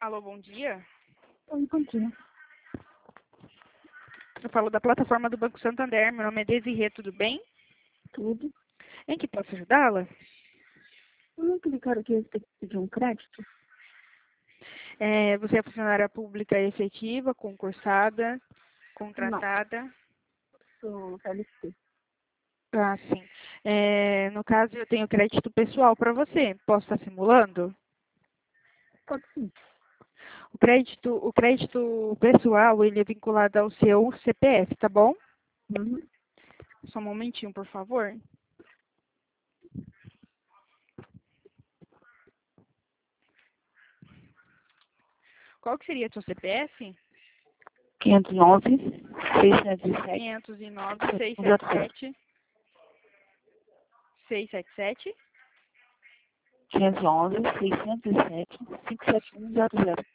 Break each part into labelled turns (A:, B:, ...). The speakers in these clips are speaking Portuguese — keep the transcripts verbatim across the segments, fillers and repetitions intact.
A: Alô, bom dia.
B: Oi, continua.
A: Eu falo da plataforma do Banco Santander. Meu nome é Desirê, tudo bem?
B: Tudo.
A: Em que posso ajudá-la?
B: Eu não clicaram aqui eu tenho que pedir um crédito?
A: É, você é funcionária pública efetiva, concursada,
B: Não,
A: contratada?
B: sou C L T.
A: Ah, sim. É, no caso, eu tenho crédito pessoal para você. Posso estar simulando?
B: Pode sim.
A: O crédito, o crédito pessoal, ele é vinculado ao seu C P F, tá bom?
B: Uhum.
A: Só um momentinho, por favor. Qual que seria o seu C P F?
B: quinhentos e onze, seiscentos e sete,
A: quinhentos e nove,
B: zero
A: seiscentos e
B: zero.
A: setenta e sete, seiscentos e setenta e sete.
B: quinhentos e onze, seiscentos e sete, cinco sete um zero zero.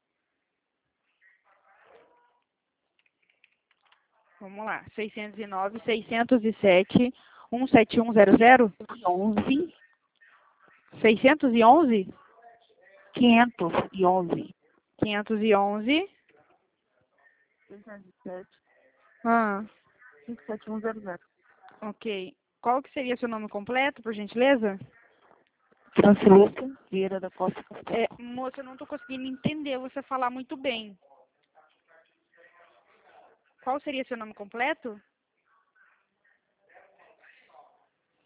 A: Vamos lá. seiscentos e nove, seiscentos e sete, cento e setenta e um zero zero.
B: onze,
A: seiscentos e onze,
B: quinhentos e onze,
A: quinhentos e onze.
B: seiscentos e sete,
A: Ah,
B: cinco sete um zero zero.
A: ok. Qual que seria seu nome completo, por gentileza?
B: Francilúcia Vieira da Costa Castelo.
A: É, moça, eu não estou conseguindo entender você falar muito bem. Qual seria seu nome completo?